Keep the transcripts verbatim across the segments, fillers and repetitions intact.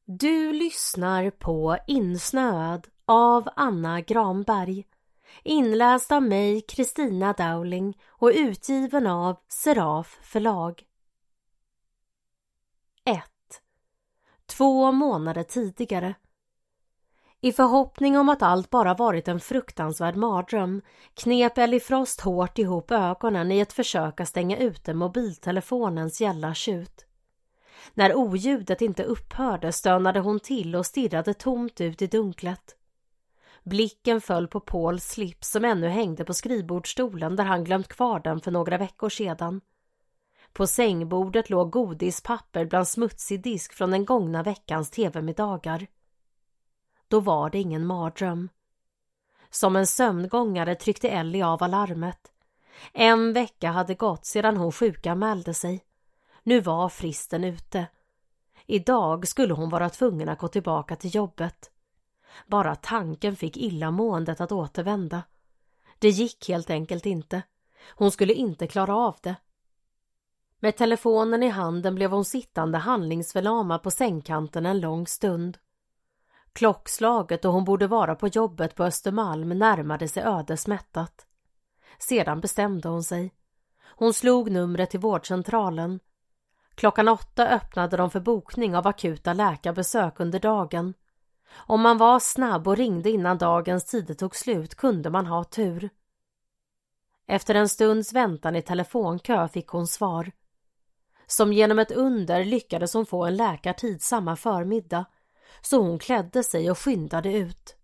Du lyssnar på Insnöad av Anna Granberg, inläst av mig Kristina Dowling och utgiven av Seraf förlag. ett. Två månader tidigare. I förhoppning om att allt bara varit en fruktansvärd mardröm knep Ellie Frost hårt ihop ögonen i ett försök att stänga ute mobiltelefonens gälla tjut. När oljudet inte upphörde stönade hon till och stirrade tomt ut i dunklet. Blicken föll på Pauls slips som ännu hängde på skrivbordsstolen där han glömt kvar den för några veckor sedan. På sängbordet låg godispapper bland smutsig disk från den gångna veckans tv-middagar. Då var det ingen mardröm. Som en sömngångare tryckte Ellie av alarmet. En vecka hade gått sedan hon sjukanmälde sig. Nu var fristen ute. Idag skulle hon vara tvungen att gå tillbaka till jobbet. Bara tanken fick illamåendet att återvända. Det gick helt enkelt inte. Hon skulle inte klara av det. Med telefonen i handen blev hon sittande handlingsförlamad på sängkanten en lång stund. Klockslaget och hon borde vara på jobbet på Östermalm närmade sig ödesmättat. Sedan bestämde hon sig. Hon slog numret till vårdcentralen. Klockan åtta öppnade de för bokning av akuta läkarbesök under dagen. Om man var snabb och ringde innan dagens tid tog slut kunde man ha tur. Efter en stunds väntan i telefonkö fick hon svar. Som genom ett under lyckades hon få en läkartid samma förmiddag, så hon klädde sig och skyndade ut.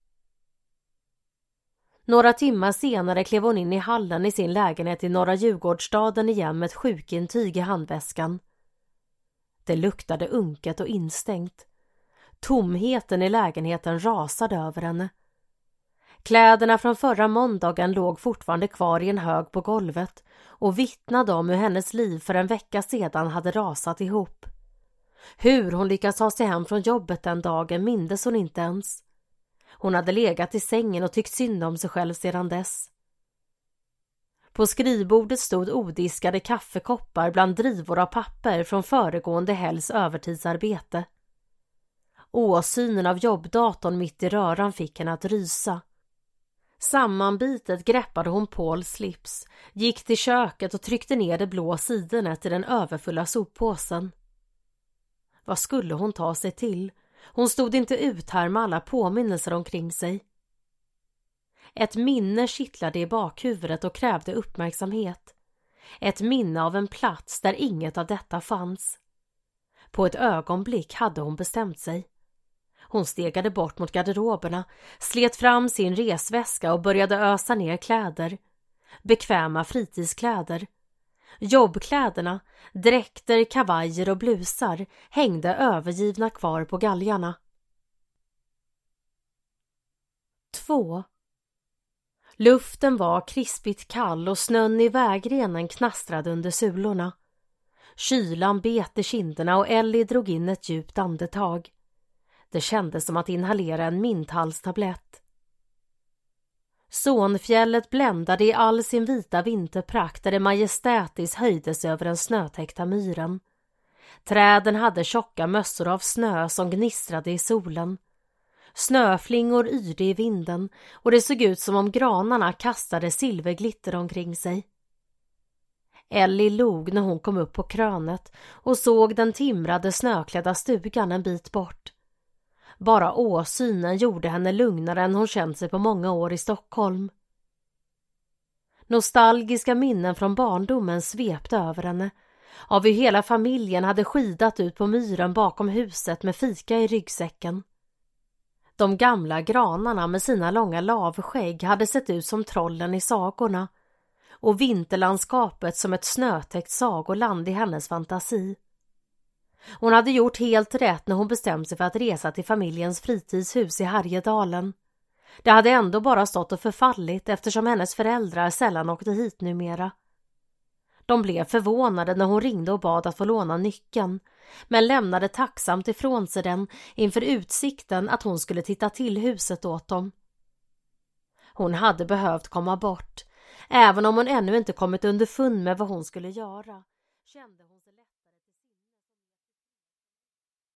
Några timmar senare klev hon in i hallen i sin lägenhet i norra Djurgårdsstaden igen med ett sjukintyg i handväskan. Det luktade unket och instängt. Tomheten i lägenheten rasade över henne. Kläderna från förra måndagen låg fortfarande kvar i en hög på golvet och vittnade om hur hennes liv för en vecka sedan hade rasat ihop. Hur hon lyckats ta sig hem från jobbet den dagen mindes hon inte ens. Hon hade legat i sängen och tyckt synd om sig själv sedan dess. På skrivbordet stod odiskade kaffekoppar bland drivor av papper från föregående helgs övertidsarbete. Åsynen av jobbdatorn mitt i röran fick henne att rysa. Sammanbitet greppade hon Pauls slips, gick till köket och tryckte ner det blå sidenet i den överfulla soppåsen. Vad skulle hon ta sig till? Hon stod inte ut här med alla påminnelser omkring sig. Ett minne kittlade i bakhuvudet och krävde uppmärksamhet. Ett minne av en plats där inget av detta fanns. På ett ögonblick hade hon bestämt sig. Hon stegade bort mot garderoberna, slet fram sin resväska och började ösa ner kläder. Bekväma fritidskläder. Jobbkläderna, dräkter, kavajer och blusar hängde övergivna kvar på galgarna. två. Luften var krispigt kall och snön i vägrenen knastrade under sulorna. Kylan bet i kinderna och Ellie drog in ett djupt andetag. Det kändes som att inhalera en minthalstablett. Sonfjället bländade i all sin vita vinterprakt där det majestätiskt höjdes över den snötäckta myren. Träden hade tjocka mössor av snö som gnistrade i solen. Snöflingor yrde i vinden och det såg ut som om granarna kastade silverglitter omkring sig. Ellie log när hon kom upp på krönet och såg den timrade snöklädda stugan en bit bort. Bara åsynen gjorde henne lugnare än hon känt sig på många år i Stockholm. Nostalgiska minnen från barndomen svepte över henne, av hur hela familjen hade skidat ut på myren bakom huset med fika i ryggsäcken. De gamla granarna med sina långa lavskägg hade sett ut som trollen i sagorna och vinterlandskapet som ett snötäckt sagoland i hennes fantasi. Hon hade gjort helt rätt när hon bestämde sig för att resa till familjens fritidshus i Härjedalen. Det hade ändå bara stått och förfallit eftersom hennes föräldrar sällan åkte hit numera. De blev förvånade när hon ringde och bad att få låna nyckeln, men lämnade tacksamt ifrån sig den inför utsikten att hon skulle titta till huset åt dem. Hon hade behövt komma bort, även om hon ännu inte kommit underfund med vad hon skulle göra. Kände hon